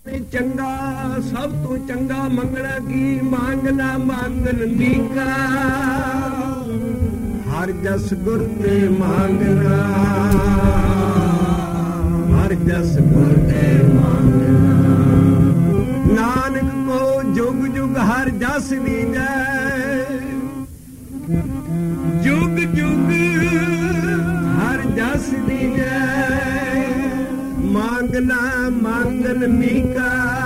ਚੰਗਾ ਸਭ ਤੋਂ ਚੰਗਾ ਮੰਗਣਾ ਕੀ ਮੰਗਣਾ ਮੰਗਣ ਨੀਕਾ ਹਰ ਜਸ ਗੁਰ ਤੇ ਮੰਗਣਾ ਹਰ ਜਸ ਗੁਰ ਤੇ ਮੰਗਣਾ ਨਾਨਕ ਕੋ ਜੁਗ ਜੁਗ ਹਰ ਜਸ ਦੀਜੈ ਜੁਗ ਜੁਗ ਹਰ ਜਸ ਦੀਜੈ ਮੰਗਣਾ ਮੰਗਣ ਨੀਕਾ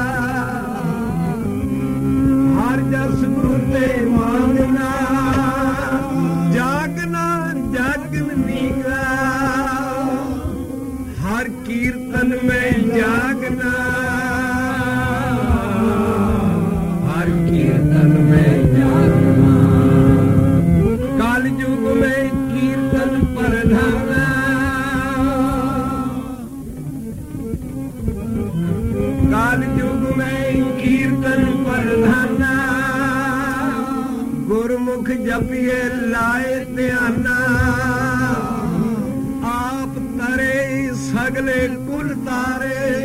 ਹਰ ਜਸ ਗੁਰ ਤੇ ਮੰਗਣਾ ਜਾਗਣਾ ਜਾਗਣ ਨੀਕਾ ਹਰ ਕੀਰਤਨ ਮੈਂ ਜਾਗਣਾ ਹਰ ਕੀਰਤਨ ਮੈਂ ਜਾਗਣਾ ਕਾਲ ਯੁਗ ਮੈਂ ਕੀਰਤਨ ਪ੍ਰਧਾਨਾ ਕਾਲ ਯੁਗ ਮੈਂ ਕੀਰਤਨ ਪ੍ਰਧਾਨਾ ਗੁਰਮੁਖ ਜਪੀਏ ਲਾਏ ਧਿਆਨਾ ਆਪ ਤਰੇ ਸਗਲੇ ਕੁਲ ਤਾਰੇ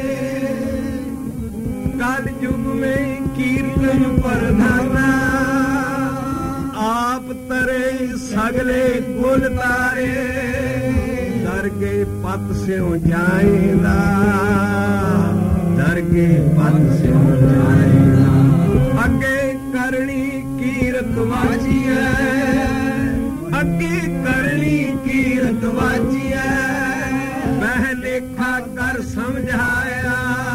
ਕਾਲ ਯੁਗ ਮੈਂ ਕੀਰਤਨ ਪ੍ਰਧਾਨਾ ਆਪ ਤਰੇ ਸਗਲੇ ਕੁਲ ਤਾਰੇ ਦਰਗੇ ਪਤ ਸਿਉ ਜਾਏਗਾ ਦਰਗੇ ਪਤ ਸਿਉ ਜਾਏਗਾ ਅੱਗੇ ਕਰਨੀ ਕੀਰਤ ਵਾਜੀਐ ਅੱਗੇ ਕਰਨੀ ਕੀਰਤ ਵਾਜੀਐ ਬਹਿ ਲੇਖਾ ਕਰ ਸਮਝਾਇਆ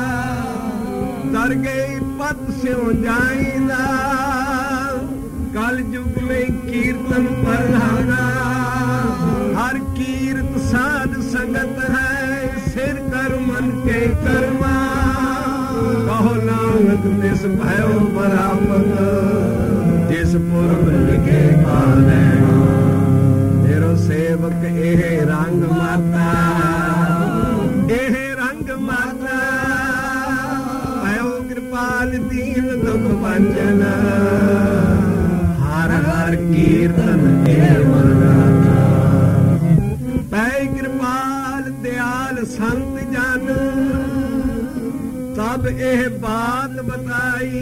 ਦਰਗੇ ਪਤ ਸਿਉ ਜਾਏਗਾ ਕਲ ਯੁਗ ਮੈਂ ਕੀਰਤਨ ਪ੍ਰਧਾਨਾ ਹਰ ਕੀਰਤ ਸਾਧ ਸੰਗਤ ਹੈ ਸਿਰ ਕਰ ਮਨ ਕੇ ਕਰਮਾ ਕਹੋ ਨਾਨਕ ਤਿਸ ਭਇਓ ਪ੍ਰਾਪਤ ਜਿਸ ਪੁਰਬ ਲਿਖੇ ਕਾਲੈ ਤੇਰੋ ਸੇਵਕ ਇਹ ਰੰਗ ਮਾਤਾ ਇਹ ਰੰਗ ਮਾਤਾ ਭਇਓ ਕਿਰਪਾਲ ਦੀਨ ਦੁਖ ਭੰਜਨ ਹਰ ਹਰ ਕੀਰਤਨ ਇਹ ਮਨਾਤਾ ਪੈ ਕਿਰਪਾਲ ਦਿਆਲ ਸੰਤ ਜਨ ਤਬ ਇਹ ਬਾਤ ਬਤਾਈ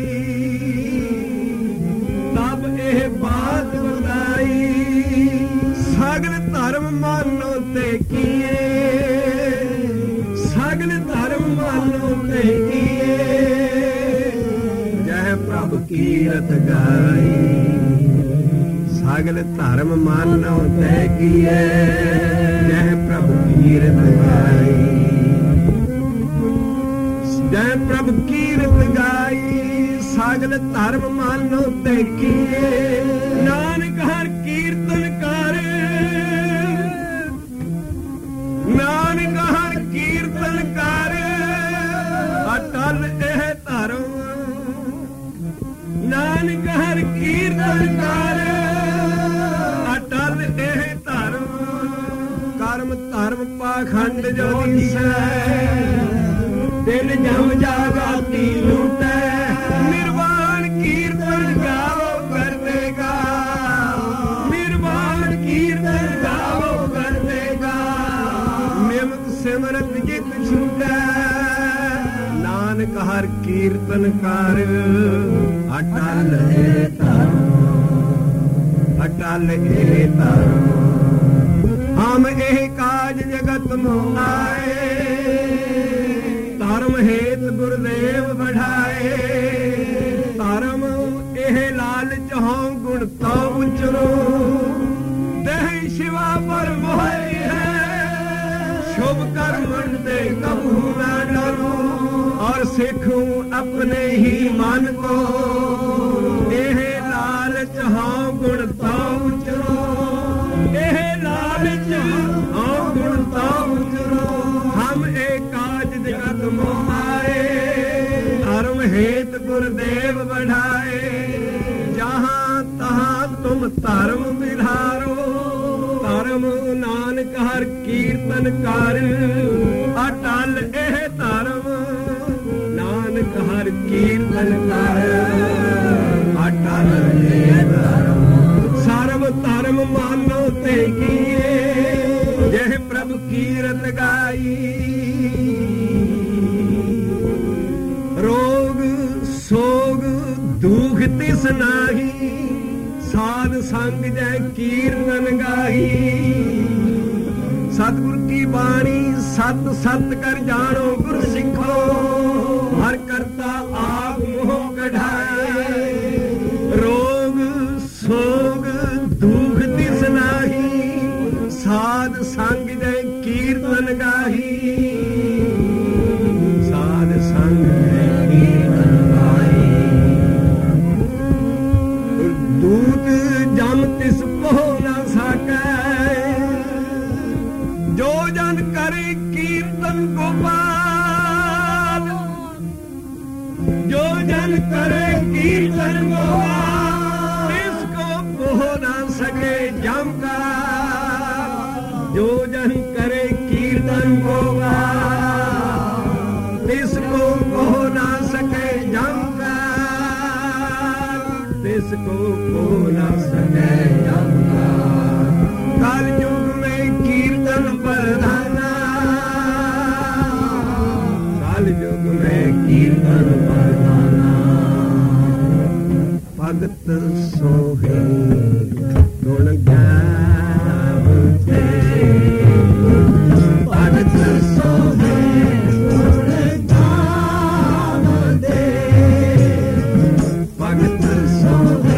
ਤਬ ਇਹ ਬਾਤ ਬਤਾਈ ਸਗਲ ਧਰਮ ਮਾਨੋ ਤੇ ਕੀਏ ਸਗਲ ਧਰਮ ਮਾਨੋ ਤੇ ਕੀਏ ਜੈ ਪ੍ਰਭ ਕੀਰਤ ਗਾਈ ਸਗਲ ਧਰਮ ਮਾਨੋ ਤੇ ਕੀਏ ਜੈ ਪ੍ਰਭ ਕੀਰਤ ਗਾਈ ਜੈ ਪ੍ਰਭ ਕੀਰਤ ਗਾਈ ਸਗਲ ਧਰਮ ਮਾਨੋ ਤੇ ਕੀਏ ਨਾਨਕ ਹਰ ਕੀਰਤਨ ਕਰ ਨਾਨਕ ਹਰ ਕੀਰਤਨ ਕਰ ਅਟਲ ਇਹ ਧਰਮ ਨਾਨਕ ਹਰ ਕੀਰਤਨ ਕਰ ਅਟਲ ਇਹ ਧਰਮ ਕਰਮ ਧਰਮ ਪਾਖੰਡ ਜੋ ਦੀਸੈ ਦਿਨ ਜਮ ਜਾਗਾਤੀ ਲੂਟੈ ਨਿਰਵਾਣ ਕੀਰਤਨ ਗਾਵੋ ਕਰਦੇਗਾ ਨਿਰਵਾਣ ਕੀਰਤਨ ਗਾਵੋ ਕਰਦੇਗਾ ਨਿਮਕ ਸਿਮਰਤ ਜਿਤ ਛੂਟੈ ਨਾਨਕ ਹਰ ਕੀਰਤਨ ਕਰ ਅਟਲ ਇਹ ਧਰਮ ਅਟਲ ਇਹ ਧਰਮ ਹਮ ਇਹ ਕਾਜ ਜਗਤ ਨੂੰ ਆਏ ਧਰਮ ਹੇਤ ਗੁਰਦੇਵ ਬਢਾਏ ਧਰਮ ਇਹ ਲਾਲਚ ਹਉ ਗੁਣ ਤੋ ਉਚਰੋ ਦੇਹ ਸ਼ਿਵਾ ਪਰ ਮੋਹਿ ਹੈ ਸ਼ੁਭ ਕਰਮ ਤੇ ਕਬੂ ਨਾ ਡਰੋ ਔਰ ਸਿੱਖੂ ਆਪਣੇ ਹੀ ਮਨ ਕੋ ਇਹ ਲਾਲਚ ਹਉ ਗੁਣ ਤੋ ਉਚਰੋ ਇਹ ਲਾਲਚ ਹਉ ਗੁਣ ਤੋ ਉਚਰੋ ਹਮ ਇਹ ਕਾਜ ਜਗਤ ਮੋਹਾਏ ਧਰਮ ਹੇਤ ਗੁਰਦੇਵ ਬਢਾਏ ਜਹਾਂ ਤਹਾਂ ਤੁਮ ਧਰਮ ਵਿਧਾਰੋ ਧਰਮ ਨਾਨਕ ਹਰ ਕੀਰਤਨ ਕਰ ਅਟਲ ਇਹ ਧਰਮ ਨਾਨਕ ਹਰ ਕੀਰਤਨ ਕਰ ਅਟਲ ਇਹ ਧਰਮ ਸਰਬ ਧਰਮ ਮਾਨੋ ਤੇ ਕੀਏ ਜਹ ਪ੍ਰਭ ਕੀਰਤ ਗਾਈ दुख तिस नाही साध संग जय कीर्तन गाही सतगुर की बाणी सत सत कर जानो गुर सिखो हर करता आप मोह कढ़ाए रोग सोग दुख तिस नाही साध संग जय कीर्तन गाही साध संग जय कीर्तन गाही दूत जम तिस पोह न सकै जो जन करे कीर्तन गोपाल जो जन करे कीर्तन गोपाल इसको पोह न सके जम का जो जन करे कीर्तन गोपाल इसको पोह न सके जम का इसको पोह न सके जम का काल युग में कीर्तन प्रधाना काल युग में कीर्तन प्रधाना भगत सोहे गुण गावते भगत सोहे गुण गावते भगत सोहे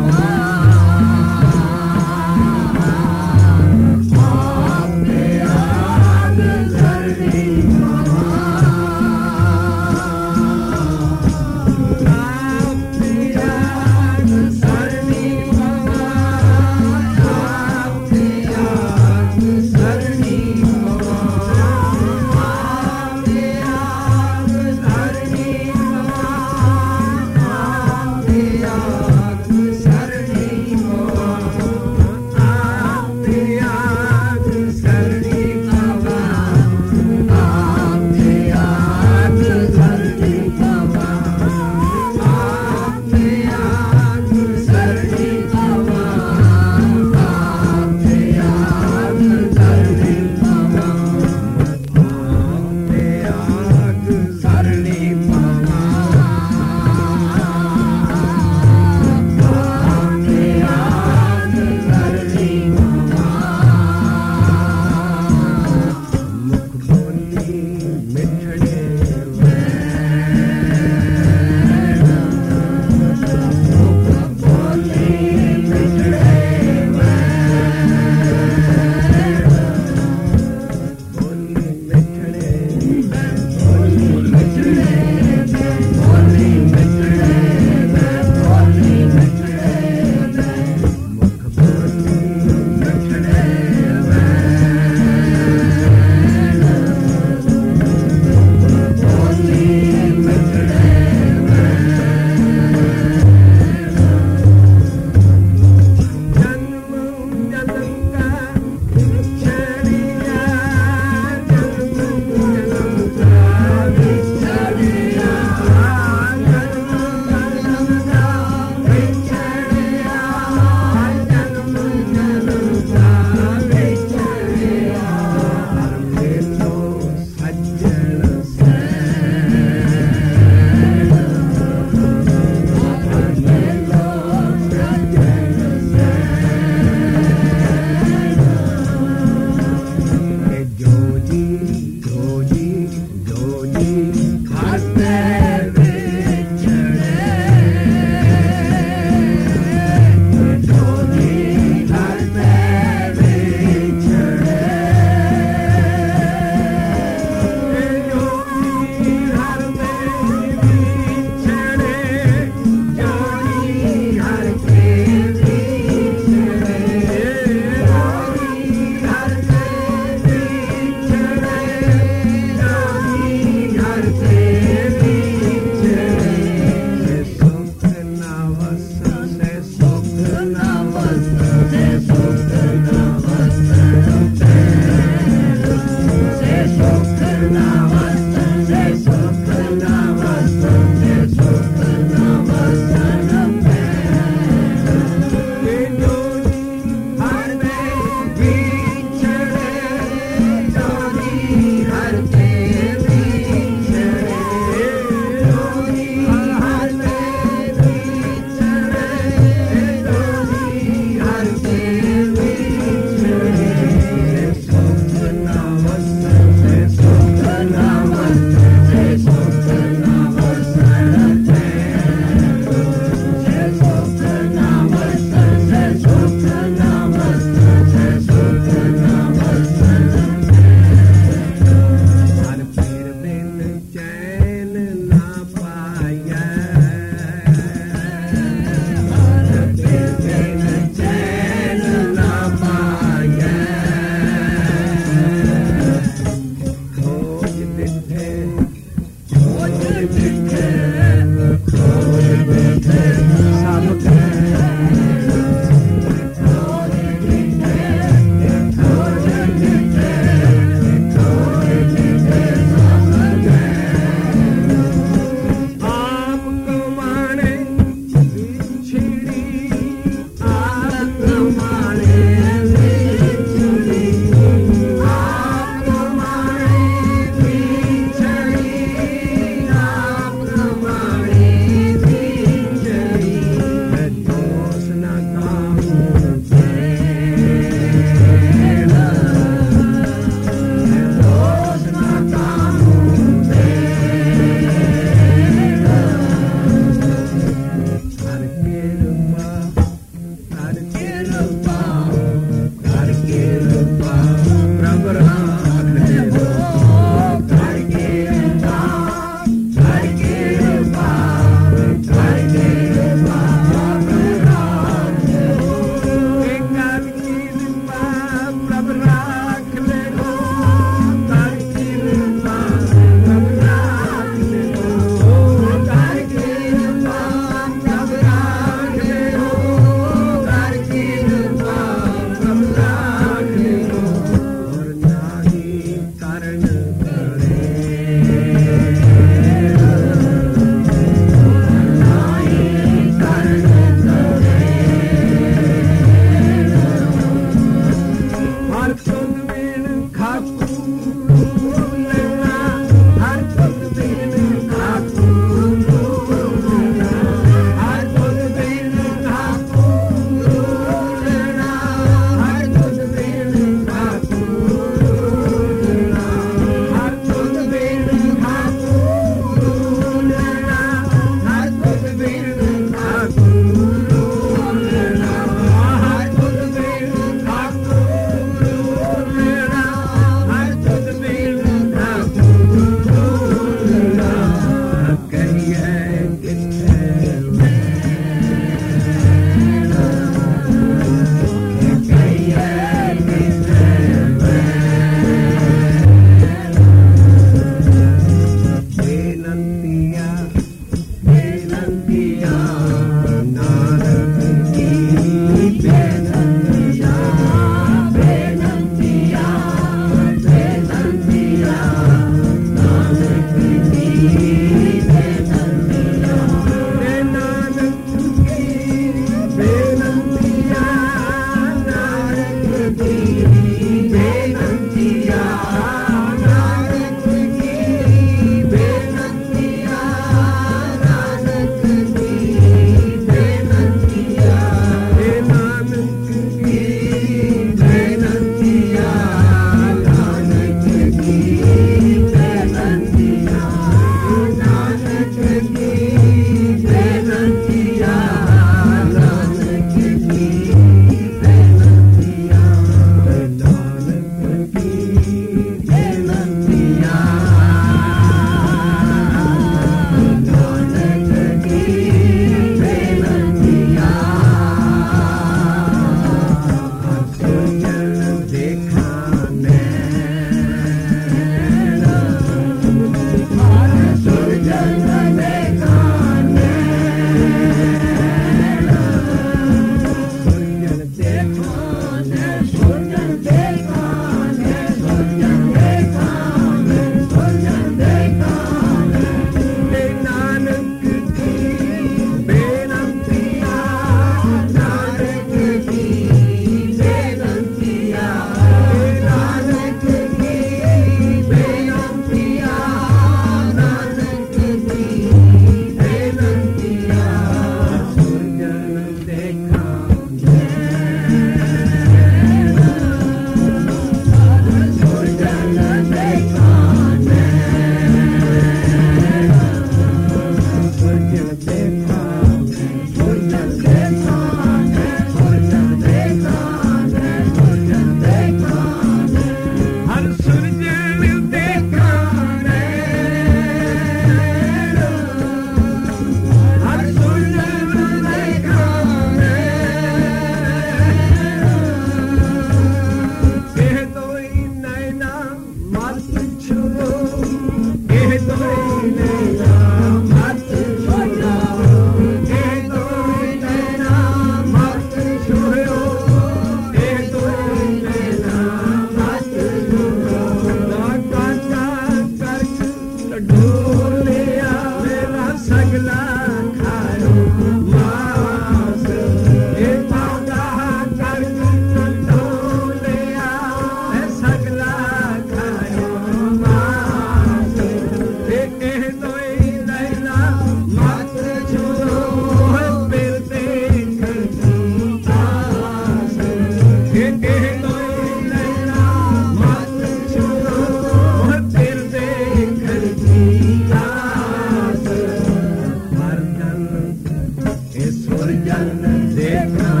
ਜਨ ਦੇਖਾਂ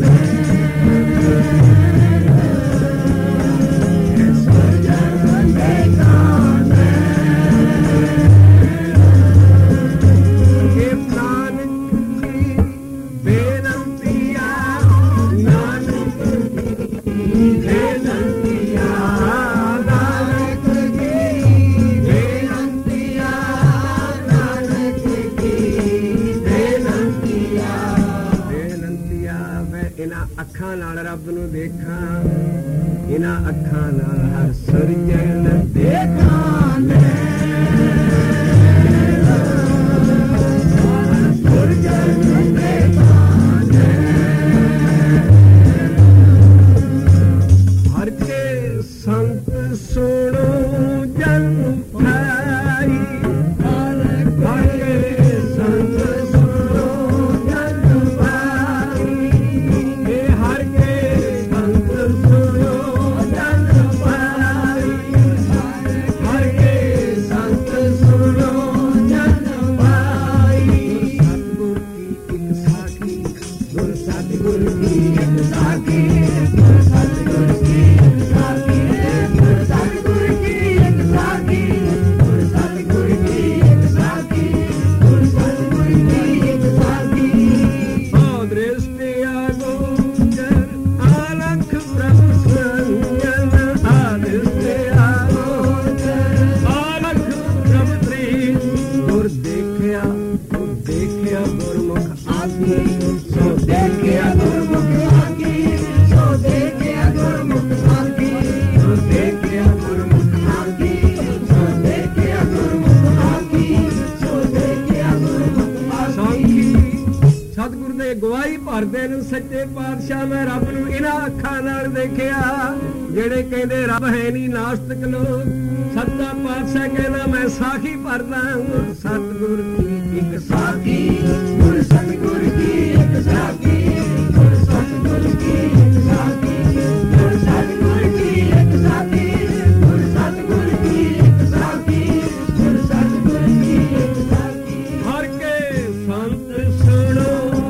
ਅੱਖਾਂ ਨਾਲ ਰੱਬ ਨੂੰ ਦੇਖਾਂ, ਇਹਨਾਂ ਅੱਖਾਂ ਨਾਲ ਹਰ ਸੁਰਜਣ ਦੇਖਾਂ ਮੈਂ, ਸੁਰਜਣ ਦੇਖਾਂ ਹਰ ਕੇ ਸੰਤ ਸੁਣੋ ਜਨ ਭਾਈ, ਹਰ ਕੇ ਸੰਤ ਗਵਾਹੀ ਭਰਦੇ ਨੂੰ ਸੱਚੇ ਪਾਤਸ਼ਾਹ ਮੈਂ ਰੱਬ ਨੂੰ ਇਹਨਾਂ ਅੱਖਾਂ ਨਾਲ ਦੇਖਿਆ। ਜਿਹੜੇ ਕਹਿੰਦੇ ਰੱਬ ਹੈ ਨਹੀਂ ਨਾਸਤਿਕ ਲੋਕ, ਸੱਚਾ ਪਾਤਸ਼ਾਹ ਕਹਿੰਦਾ ਮੈਂ ਸਾਖੀ ਭਰਦਾ। ਸਤਿਗੁਰ ਕੀ ਇੱਕ ਸਾਖੀ, ਗੁਰ ਸਤਿਗੁਰ ਕੀ ਇੱਕ ਸਾਖੀ, ਗੁਰ ਸਤਿਗੁਰ ਕੀ ਇੱਕ ਸਾਖੀ, ਗੁਰ ਸਤਿਗੁਰ ਕੀ ਇੱਕ ਸਾਖੀ, ਗੁਰ ਸਤਿਗੁਰ ਕੀ ਇੱਕ ਸਾਖੀ, ਗੁਰ ਸਤਿਗੁਰ ਕੀ ਇੱਕ ਸਾਖੀ। ਹਰ ਕੇ ਸੰਤ ਸੁਣੋ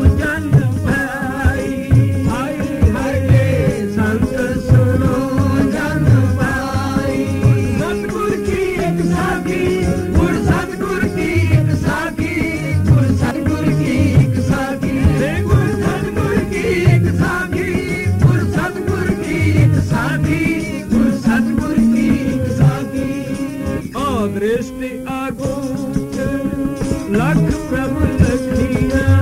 दृष्टि आगोचर लख प्रभु लखिया।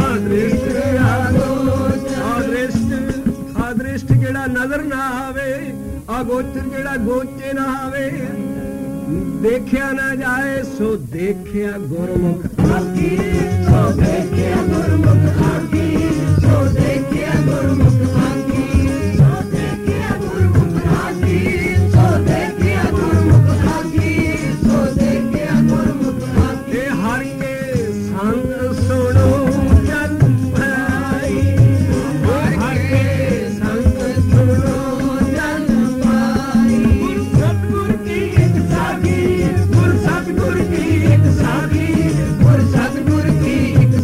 अदृष्ट जेड़ा नजर ना आवे, अगोचर जेड़ा गोचे ना आवे, देखिया ना जाए सो देखिया गुरमुख आखी, सो देखिया गुरमुख आखी, सो देखिया गुरमुख आखी, सो देखिया गुरमुख आखी, सो देखिया गुरमुख आखी। हर के संग सुनो जन भाई, हर के संग सुनो जन भाई। गुरु सतगुर की एक साखी, गुरु सतगुर की एक साखी, गुरु सतगुर की एक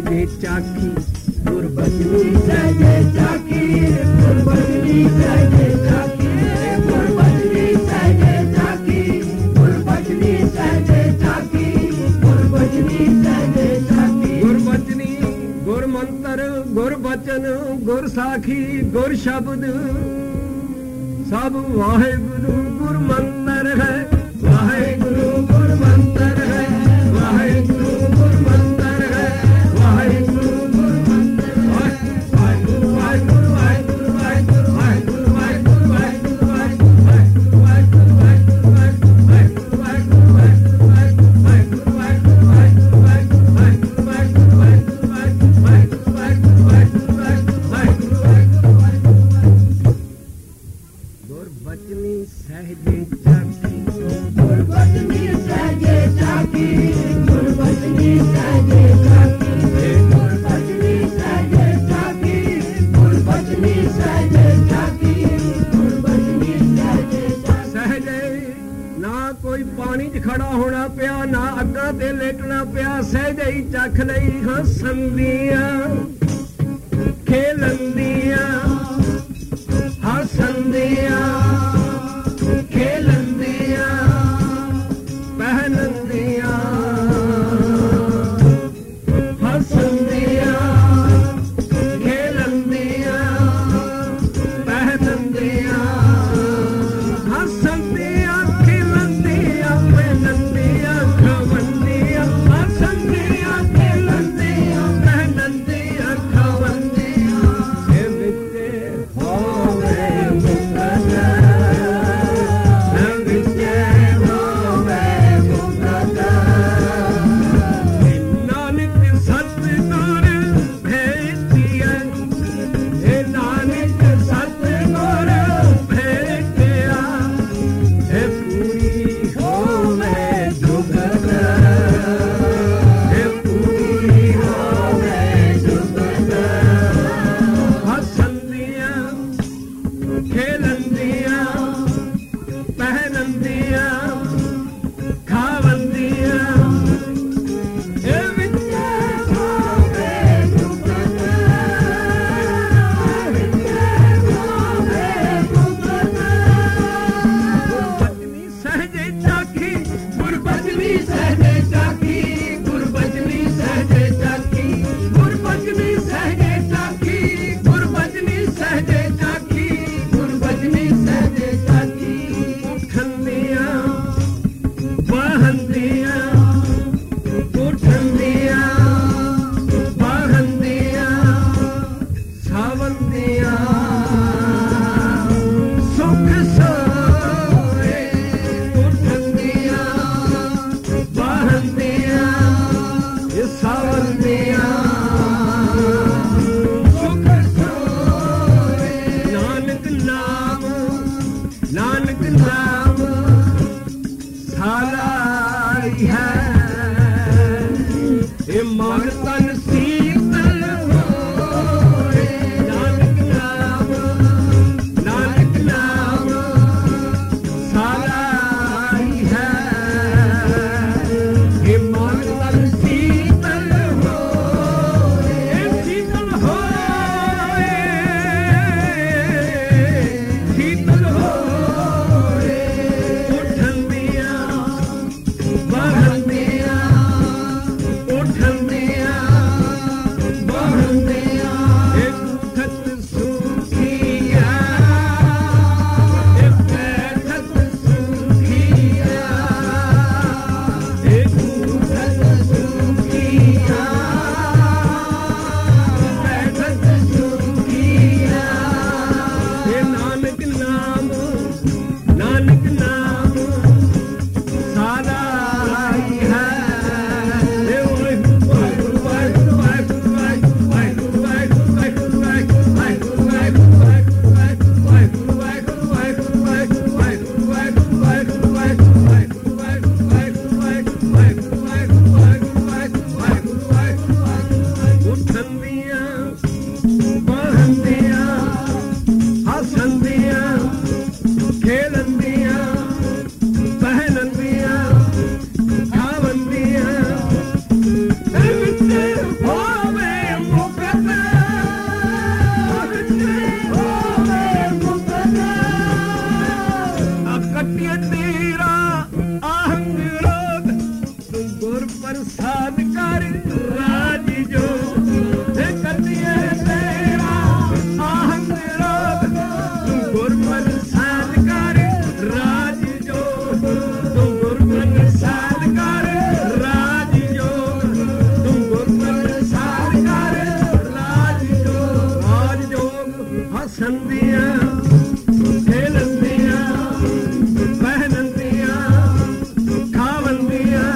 ਸਹਿਜੇ ਚਾਖੀ ਗੁਰਬਚਨੀ ਸਹਿਜੇ ਚਾਖੀ ਗੁਰਬਚਨੀ ਸਹਿਜੇ ਚਾਖੀ ਗੁਰਬਚਨੀ ਸਹਿਜੇ ਚਾਖੀ ਗੁਰਬਚਨੀ ਸਹਿਜੇ ਚਾਖੀ ਗੁਰਬਚਨੀ ਸਹਿਜੇ ਚਾਖੀ ਗੁਰਬਚਨੀ ਗੁਰ ਮੰਤਰ ਗੁਰ ਬਚਨ ਗੁਰ ਸਾਖੀ ਗੁਰ ਸ਼ਬਦ ਸਭ ਵਾਹਿਗੁਰੂ ਗੁਰ ਮੰਤਰ ਹੈ ਵਾਹਿਗੁਰੂ ਗੁਰ ਮੰਤਰ ਹੈ ਵਾਹਿਗੁਰੂ ਗੁਰ ਮੰਤਰ ਹੈ ਵਾਹਿਗੁਰੂ ਗੁਰ ਮੰਤਰ ਵਾਹਿਗੁਰੂ ਵਾਹਿਗੁਰੂ ਵਾਹਿਗੁਰੂ ਵਾਹਿਗੁਰੂ ਵਾਹਿਗੁਰੂ ਵਾਹਿਗੁਰੂ ਵਾਹਿਗੁਰੂ ਵਾਹਿਗੁਰੂ ਵਾਹਿਗੁਰੂ ਵਾਹਿਗੁਰੂ ਵਾਹਿਗੁਰੂ ਗੁਰਬਚਨੀ ਸਹਿਜੇ ਚਾਖੀ ਗੁਰਬਚਨੀ ਸਹਿਜੇ ਚਾਖੀ ਗੁਰਬਚਨੀ ਸਹਿਜੇ ਚਾਖੀ ਗੁਰਬਚਨੀ ਸਹਿਜੇ ਚਾਖੀ ਗੁਰਬਚਨੀ ਸਹਿਜੇ ਚਾਖੀ ਗੁਰਬਚਨੀ ਸਹਿਜੇ ਸਹਿਜੇ ਨਾ ਕੋਈ ਪਾਣੀ 'ਚ ਖੜਾ ਹੋਣਾ ਪਿਆ ਨਾ ਅੱਗਾਂ ਤੇ ਲੇਟਣਾ ਪਿਆ ਸਹਿਜੇ ਹੀ ਚੱਖ ਲਈ ਹੱਸਦੀਆਂ ਖੇਲੰਦੀਆਂ ਹੱਸਦੀਆਂ ਖੇਲੰਦੀਆਂ ਪਹਿਨੰਦੀਆਂ ਹੱਸਦੀਆਂ ਖੇਲੰਦੀਆਂ ਪਹਿਨੰਦੀਆਂ ਹੱਸਦੀਆਂ ਖੇਲੰਦੀਆਂ ਪਹਿਨੰਦੀਆਂ ਖਵੰਦੀਆਂ ਹੱਸਦੀਆਂ ਖੇਲੰਦੀਆਂ ਪਹਿਨੰਦੀਆਂ ਖਵੰਦੀਆਂ ਇਹ ਵਿੱਚ ਹੋਵੇ ਮੁਕਤਾ ਨਾਨਕ ਸਤਿ ਹਸੰਦੀਆਂ ਖੇਲੰਦੀਆਂ ਪਹਿਨੰਦੀਆਂ ਖਾਵੰਦੀਆਂ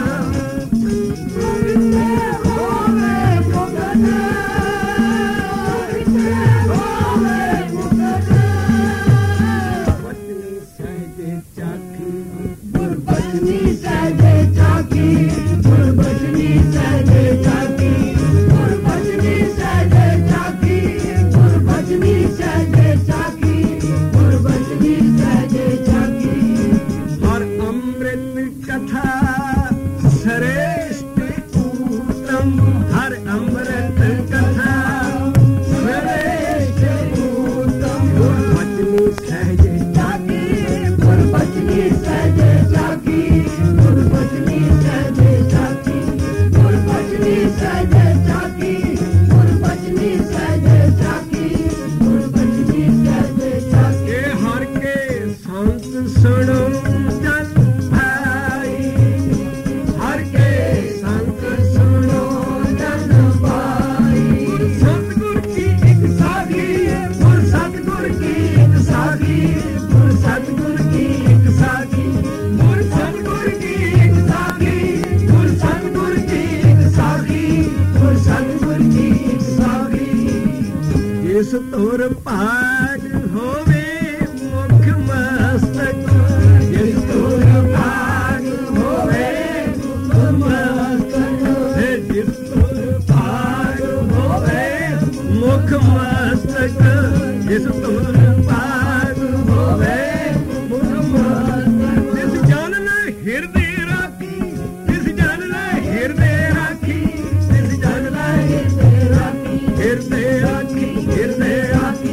ਜਿਸ ਤੁਰ ਭਾਗ ਹੋਵੇ ਮੁਖ ਮਸਤਕ ਜਿਸ ਤੁਰ ਭਾਗ ਹੋਵੇ ਮੁਖ ਮਸਤਕ ਜਿਸ ਤੁਰ ਭਾਗ ਹੋਵੇ ਮੁਖ ਮਸਤਕ ਜਿਸ ਤੁਰ ਭਾਗ ਹੋਵੇ ਮੁਖ ਮਸਤਕ ਜਿਸ ਜਨ ਨੇ ਹਿਰਦੇ ਰਾਖੀ ਜਿਸ ਜਨ ਨੇ ਹਿਰਦੇ ਰਾਖੀ ਜਿਸ ਜਨ ਨੇ ਹਿਰਦੇ ਰਾਖੀ ਹਿਰਦੇ ਰਾਖੀ ਹਿਰਦੇ ਰਾਖੀ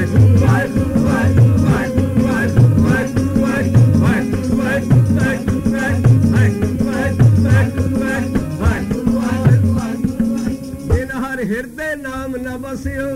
ਜਿਨ ਹਰ ਹਿਰਦੇ ਨਾਮ ਨਾ ਬਸਿਓ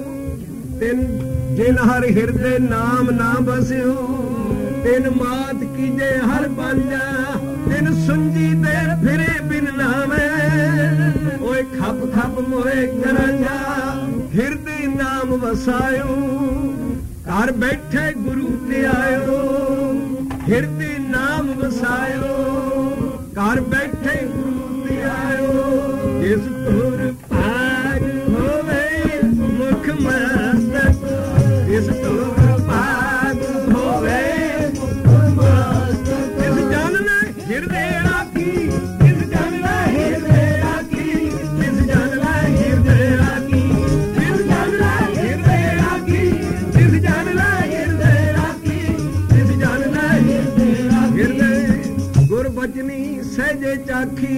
ਜਿਨ ਹਰ ਹਿਰਦੇ ਨਾਮ ਨਾ ਬਸਿਓ ਤਿਨ ਮਾਤ ਕੀਜੇ ਹਰ ਬਾਂਝਾ ਤਿਨ ਸੁੰਜੀ ਤੇ ਫਿਰੇ ਬਿਨ ਨਾਮੇ ਓਏ ਖੱਪ ਖੱਪ ਮੋਏ ਕਰਾਂਗਾ ਹਿਰਦੇ ਨਾਮ ਵਸਾਇਓ ਘਰ ਬੈਠੇ ਗੁਰੂ ਤੇ ਆਇਓ ਹਿਰਦੇ ਨਾਮ ਵਸਾਇਓ ਘਰ ਬੈਠੇ ਗੁਰੂ ਤੇ ਆਇਓ ਜਿਸ ਤੁਰ ਭਾਗ ਹੋਵੇ ਮੁਖ ਮਸਤਕ ਜਿਸ ਤੁਰ ਭਾਗ ਹੋਵੇ ਮੁਖ ਮਸਤਕ ਜਿਸ ਜਨ ਨੇ ਹਿਰਦੇ ਰਾਖੀ ਜਿਸ ਜਨ ਨੇ ਹਿਰਦੇ ਰਾਖੀ ਜਿਸ ਜਨ ਨੇ ਹਿਰਦੇ ਰਾਖੀ ਜਿਸ ਜਨ ਨੇ ਹਿਰਦੇ ਰਾਖੀ ਜਿਸ ਜਨ ਨੇ ਹਿਰਦੇ ਰਾਖੀ ਜਿਸ ਜਨ ਨੇ ਹਿਰਦੇ ਹਿਰਦੇ ਗੁਰਬਚਨੀ ਸਹਿਜੇ ਚਾਖੀ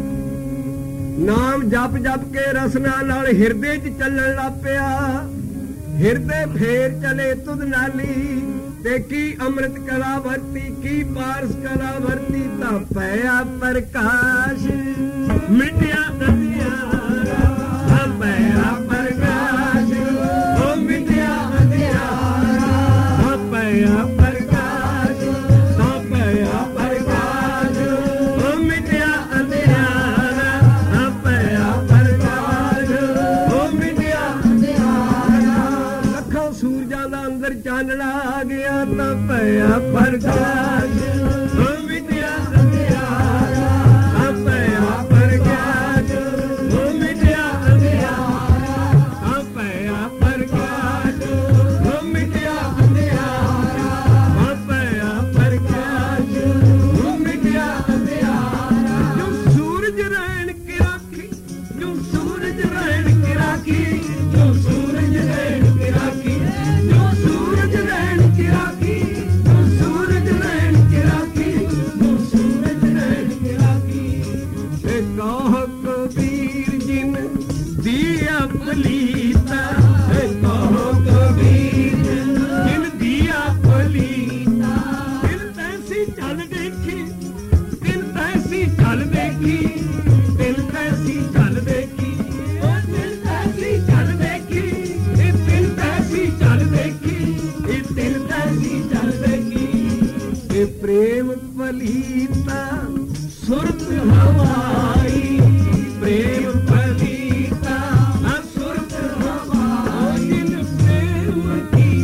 ਨਾਮ ਜਪ ਜਪ ਕੇ ਰਸਨਾ ਨਾਲ ਹਿਰਦੇ 'ਚ ਚੱਲਣ ਲੱਗ ਪਿਆ ਹਿਰਦੇ ਫੇਰ ਚਲੇ ਤੁਧ ਨਾਲੀ ਤੇ ਕੀ ਅੰਮ੍ਰਿਤ ਕਲਾ ਵਰਤੀ ਕੀ ਪਾਰਸ ਕਲਾ ਵਰਤੀ ਤਾਂ ਪਿਆ ਪ੍ਰਕਾਸ਼ ਮਿਟਿਆ ਅੰਧਿਆਰਾ ਤਾਂ ਪਿਆ ਪ੍ਰਕਾਸ਼ ਉਹ ਮਿਟਿਆ ਅੰਧਿਆਰਾ ਤਾਂ ਪਿਆ ਪ੍ਰਕਾਸ਼ ਤਾਂ ਪਿਆ ਪ੍ਰਕਾਸ਼ ਉਹ ਮਿਟਿਆ ਅੰਧਿਆਰਾ ਤਾਂ ਪਿਆ ਪ੍ਰਕਾਸ਼ ਉਹ ਮਿਟਿਆ ਅੰਧਿਆਰਾ ਲੱਖਾਂ ਸੂਰਜਾਂ ਦਾ ਅੰਦਰ ਚਾਨਣ ਆ ਗਿਆ ਤਾਂ ਪਿਆ ਪ੍ਰਕਾਸ਼ ਉਹ ਮਿਟਿਆ ਅੰਧਿਆਰਾ ਤਾਂ ਪਿਆ ਪ੍ਰਕਾਸ਼ ਉਹ ਮਿਟਿਆ ਅੰਧਿਆਰਾ ਤਾਂ ਪਿਆ ਪ੍ਰਕਾਸ਼ ਉਹ ਮਿਟਿਆ ਅੰਧਿਆਰਾ ਤਾਂ ਪਿਆ ਪ੍ਰਕਾਸ਼ ਉਹ ਮਿਟਿਆ ਅੰਧਿਆਰਾ ਜੋ ਸੂਰਜ ਰਹਿਣ ਕੀ ਰਾਖੀ ਜੋ ਸੂਰਜ ਰਹਿਣ ਕੀ ਰਾਖੀ ਜੋ ਸੂਰਜ ਰਹਿਣ ਕੀ ਰਾਖੀ ਜੋ ਸੂਰਜ ਰਹਿਣ ਕੀ ਰਾਖੀ ਜੋ ਸੂਰਜ ਰਹਿਣ ਕੀ ਰਾਖੀ ਜੋ ਸੂਰਜ ਰਹਿਣ ਕੀ ਰਾਖੀ ਤੇ ਕਹੋ ਕਬੀਰ ਜਿਨ ਦੀਆ ਪਲੀਤਾ ਤੇ ਕਹੋ ਕਬੀਰ ਜਿਨ ਦੀਆ ਪਲੀਤਾ ਦਿਲ ਤੈਸੀ ਚੱਲ ਦੇਖੀ ਦਿਲ ਤੈਸੀ ਚੱਲ ਦੇਖੀ ਦਿਲ ਤੈਸੀ ਚੱਲ ਦੇਖੀ ਉਹ ਦਿਲ ਤੈਸੀ ਚੱਲ ਦੇਖੀ ਇਹ ਦਿਲ ਤੈਸੀ ਚੱਲ ਦੇਖੀ ਇਹ ਦਿਲ ਤੈਸੀ ਚੱਲ ਦੇਖੀ ਇਹ ਪ੍ਰੇਮ ਪਲੀਤਾ ਸੁਰਤ ਹਵਾਈ ਪ੍ਰੇਮ ਪਲੀਤਾ ਸੁਰਤ ਹਵਾਈ ਦਿਲ ਪ੍ਰੇਮ ਕੀ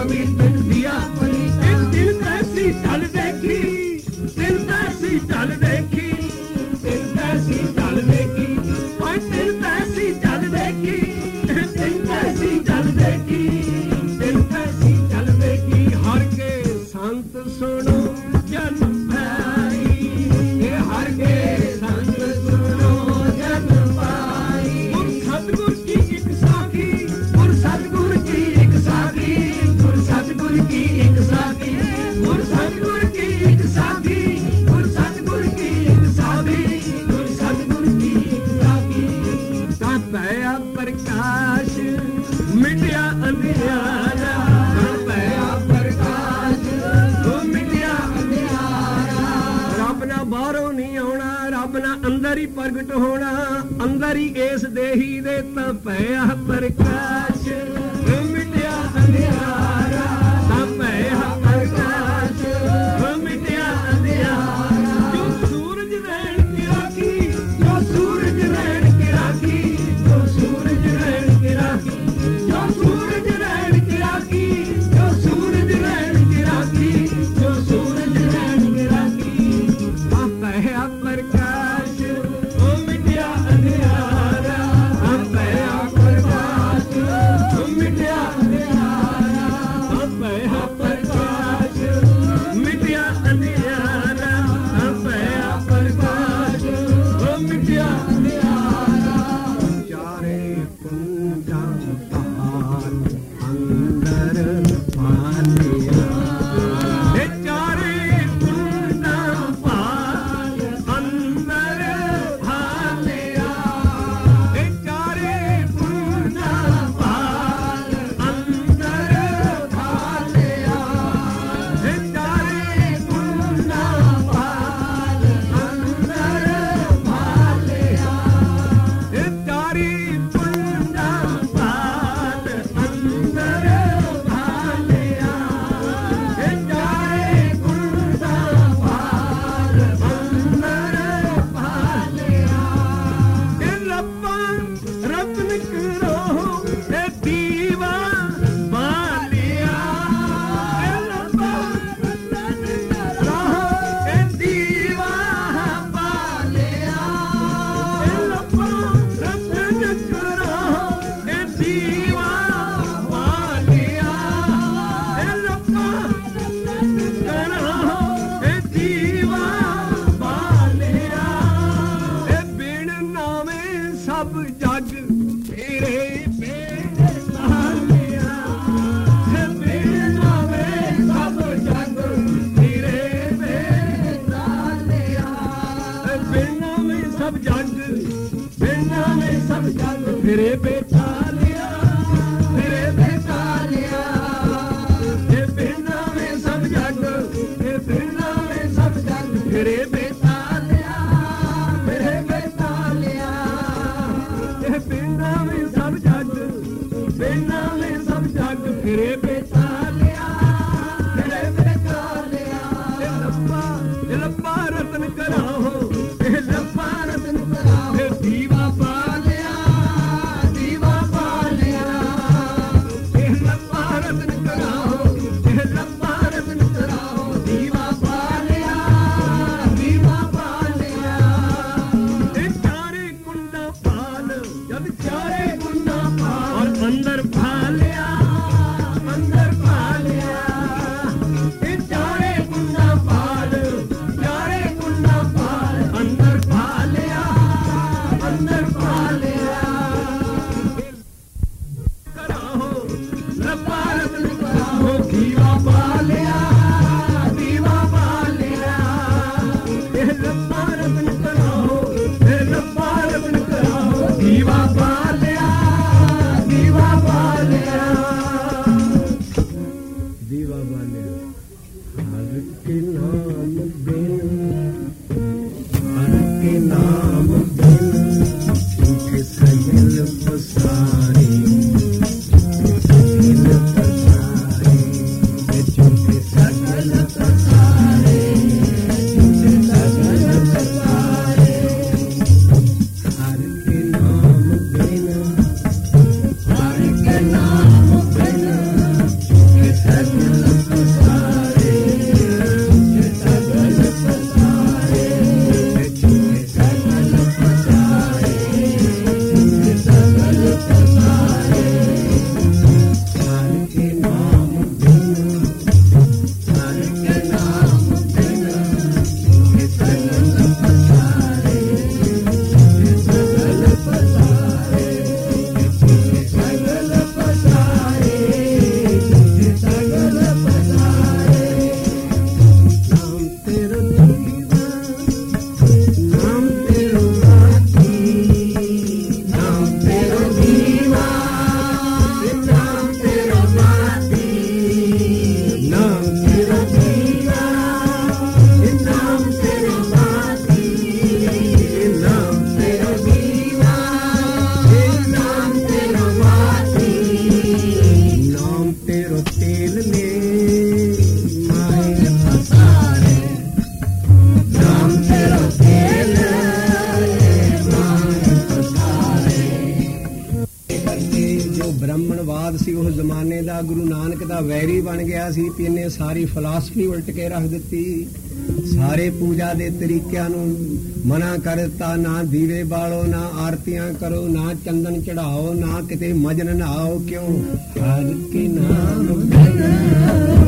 ਵੀ ਦਿਨ ਦਿਆ ਇਹ ਦਿਨ ਤੈਸੀ ਢਲ ਦੇਖੀ ਦਿਨ ਤੈਸੀ ਢਲ ਦੇਖੀ ਦਿਨ ਤੈਸੀ ਢਲ ਦੇਖੀ ਓਏ ਦਿਨ ਤੈਸੀ ਢਲ ਦੇਖੀ ਦਿਨ ਤੈਸੀ ਢਲ ਦੇਖੀ ਦਿਨ ਤੈਸੀ ਢਲ ਦੇਖੀ ਹਰ ਕੇ ਸੰਤ ਸੁਣੋ ਜਨ ਭਾਈ ਇਹ ਹਰ ਕੇ ਸੰਤ ਸੁਣੋ ਜਨ ਭਾਈ ਗੁਰ ਸਤਿਗੁਰ ਕੀ ਇੱਕ ਸਾਖੀ ਗੁਰ ਸਤਿਗੁਰ ਕੀ ਇੱਕ ਸਾਖੀ ਗੁਰ ਸਤਿਗੁਰ ਕੀ ਇੱਕ ਸਾਖੀ ਗੁਰ ਸਤਿਗੁਰ ਕੀ ਇੱਕ ਸਾਖੀ ਗੁਰ ਸਤਿਗੁਰ ਕੀ ਇੱਕ ਸਾਖੀ ਗੁਰ ਸਤਿਗੁਰ ਕੀ ਇੱਕ ਸਾਖੀ ਤਾਂ ਭਇਆ ਪ੍ਰਕਾਸ਼ ਮਿਟਿਆ ਅੰਧਿਆਰਾ ਤਾਂ ਭਇਆ ਪ੍ਰਕਾਸ਼ ਉਹ ਮਿਟਿਆ ਅੰਧਿਆਰਾ ਰੱਬ ਨਾ ਬਾਹਰੋਂ ਨਹੀਂ ਆਉਣਾ ਰੱਬ ਨਾ ਅੰਦਰ ਹੀ ਪ੍ਰਗਟ ਹੋਣਾ ਅੰਦਰ ਹੀ ਇਸ ਦੇਹੀ ਦੇ ਤਾਂ ਭਇਆ ਪ੍ਰਕਾਸ਼ ਮਿਟਿਆ ਅੰਧਿਆਰਾ ਤਾਂ ਭਇਆ ਪ੍ਰਕਾਸ਼ ਮਿਟਿਆ ਅੰਧਿਆਰਾ ਜੋ ਸੂਰਜ ਰਹਿਣ ਕੀ ਰਾਖੀ ਜੋ ਸੂਰਜ ਰਹਿਣ ਕੀ ਰਾਖੀ ਜੋ ਸੂਰਜ ਰਹਿਣ ਕੀ ਰਾਖੀ ਜੋ ਸੂਰਜ ਰਹਿਣ ਕੀ ਰਾਖੀ ਜੋ ਸੂਰਜ ਰਹਿਣ ਕੀ ਰਾਖੀ ਜੋ ਸੂਰਜ ਰਹਿਣ ਕੀ ਰਾਖੀ ਆ ਭਇਆ ਪ੍ਰਕਾਸ਼ ਉਹ ਮਿਟਿਆ ਅੰਧਿਆਰਾ ਆ ਭਇਆ ਪ੍ਰਕਾਸ਼ ਉਹ ਮਿਟਿਆ ਅੰਧਿਆਰਾ ਆ ਭਇਆ ਪ੍ਰਕਾਸ਼ ਮਿਟਿਆ ਅੰਧਿਆਰਾ ਆ ਭਇਆ ਪ੍ਰਕਾਸ਼ ਉਹ ਮਿਟਿਆ ਅੰਧਿਆਰਾ ਚਾਰੇ ਕੁੰਜਾਂ ਪਹਾੜ ਅੰਦਰ ਪਾਲਿਆ ਇਹ ਚਾਰੇ ਕੁੰਜਾਂ ਪਹਾੜ ਅੰਦਰ ਪਾਲਿਆ ਇਹ ਚਾਰੇ ਕੁੰਜਾਂ ਪਹਾੜ ਅੰਦਰ ਪਾਲਿਆ ਇਹ ਚਾਰੇ ਕੁੰਜਾਂ ਪਹਾੜ ਅੰਦਰ ਪਾਲਿਆ ਇਹ ਚਾਰੇ ਕੁੰਜਾਂ ਪਹਾੜ ਅੰਦਰ ਪਾਲਿਆ ਇਹ ਚਾਰੇ ਕੁੰਜਾਂ ਪਹਾੜ ਅੰਦਰ ਪਾਲਿਆ ਇਹ ਲੱਭਾਂ ਰਤਨ ਕਰੋ ਇਹ ਦੀਵਾ ਬਾਲਿਆ ਇਹ ਲੱਭਾਂ ਰਤਨ ਕਰੋ ਇਹ ਦੀਵਾ ਬਾਲਿਆ ਇਹ ਲੱਭਾਂ ਰਤਨ ਕਰੋ ਇਹ ਦੀਵਾ ਬਾਲਿਆ ਇਹ ਲੱਭਾਂ ਰਤਨ ਕਰੋ ਇਹ ਦੀਵਾ ਬਾਲਿਆ ਇਹ ਬਿਨ ਨਾਵੇਂ ਸਭ ਜਗ ਤੇਰੇ ਬਿਨ ਸਾਲਿਆ ਇਹ ਬਿਨ ਨਾਵੇਂ ਸਭ ਜਗ ਤੇਰੇ ਬਿਨ ਸਾਲਿਆ ਇਹ ਬਿਨ ਨਾਵੇਂ ਸਭ ਜਗ ਬਿਨ ਨਾਵੇਂ ਸਭ ਜਗ ਤੇਰੇ ਬੇਚਾਲਿਆ ਤੇਰੇ ਬੇਚਾਲਿਆ ਇਹ ਬਿਨ ਨਾਵੇਂ ਸਭ ਜਗ ਇਹ ਬਿਨ ਨਾਵੇਂ ਸਭ ਜਗ ਤੇਰੇ ਬੇਚਾਲਿਆ ਤੇਰੇ ਬੇਚਾਲਿਆ ਇਹ ਬਿਨ ਨਾਵੇਂ ਸਭ ਜਗ ਬਿਨ ਨਾਵੇਂ ਸਭ ਜਗ ਤੇਰੇ ਬੇਚਾਲਿਆ ਤੇਰੇ ਬੇਚਾਲਿਆ ਇਹ ਲੱਭਾ ਰਤਨ ਕਰਾਹੋ ਇਹ ਲੱਭਾ ਰਤਨ ਕਰਾਹੋ ਇਹ ਦੀਵਾ ਪਾਲਿਆ ਦੀਵਾ ਪਾਲਿਆ ਇਹ ਲੱਭਾ ਰਤਨ ਕਰਾਹੋ ਇਹ ਲੱਭਾ ਰਤਨ ਕਰਾਹੋ ਦੀਵਾ ਪਾਲਿਆ ਦੀਵਾ ਪਾਲਿਆ ਇਹ ਚਾਰੇ ਕੁੰਡਾ ਪਾਲ ਜਦ ਚਾਰੇ ਕੁੰਡਾ ਪਾਲ ਔਰ ਅੰਦਰ ਪਾਲਿਆ ਅੰਦਰ ਪਾਲਿਆ ਇਹ ਚਾਰੇ ਕੁੰਡਾ ਪਾਲ ਚਾਰੇ ਕੁੰਡਾ ਪਾਲ ਅੰਦਰ ਪਾਲਿਆ ਅੰਦਰ ਪਾਲਿਆ ਕਰਾਹੋ ਲੱਭਾ ਰਤਨ ਕਰਾਹੋ ਦੀਵਾ ਪਾਲਿਆ ਦੀਵਾ ਪਾਲਿਆ ਇਹ ਲੱਭਾ ਰਤਨ ਕਰਾਹੋ ਇਹ ਲੱਭਾ ਰਤਨ ਕਰਾਹੋ ਦੀਵਾ ਪਾਲਿਆ ਦੀਵਾ ਪਾਲਿਆ ਦੀਵਾ ਪਾਲਿਆ ਹਰ ਕੇ ਨਾਮ ਬਿਨ ਹਰ ਕੇ ਨਾਮ ਬਿਨ ਝੂਠੇ ਸਹਿਲ ਪਸਾਰੇ ਸਹਿਲ ਪਸਾਰੇ ਝੂਠੇ ਸਹਿਲ ਪਸਾਰੇ ਝੂਠੇ ਸਹਿਲ ਪਸਾਰੇ ਹਰ ਕੇ ਨਾਮ ਬਿਨ ਹਰ ਕੇ ਨਾਮ ਬਿਨ ਝੂਠੇ ਦਾ ਗੁਰੂ ਨਾਨਕ ਦਾ ਵੈਰੀ ਬਣ ਗਿਆ ਸੀ ਤੇ ਇਹਨੇ ਸਾਰੀ ਫਿਲਾਸਫੀ ਉਲਟ ਕੇ ਰੱਖ ਦਿੱਤੀ। ਸਾਰੇ ਪੂਜਾ ਦੇ ਤਰੀਕਿਆਂ ਨੂੰ ਮਨਾ ਕਰ ਦਿੱਤਾ। ਨਾ ਦੀਵੇ ਬਾਲੋ, ਨਾ ਆਰਤੀਆਂ ਕਰੋ, ਨਾ ਚੰਦਨ ਚੜਾਓ, ਨਾ ਕਿਤੇ ਮਜਨ ਨਹਾਓ। ਕਿਉਂ? ਹਰ ਕੇ ਨਾਮ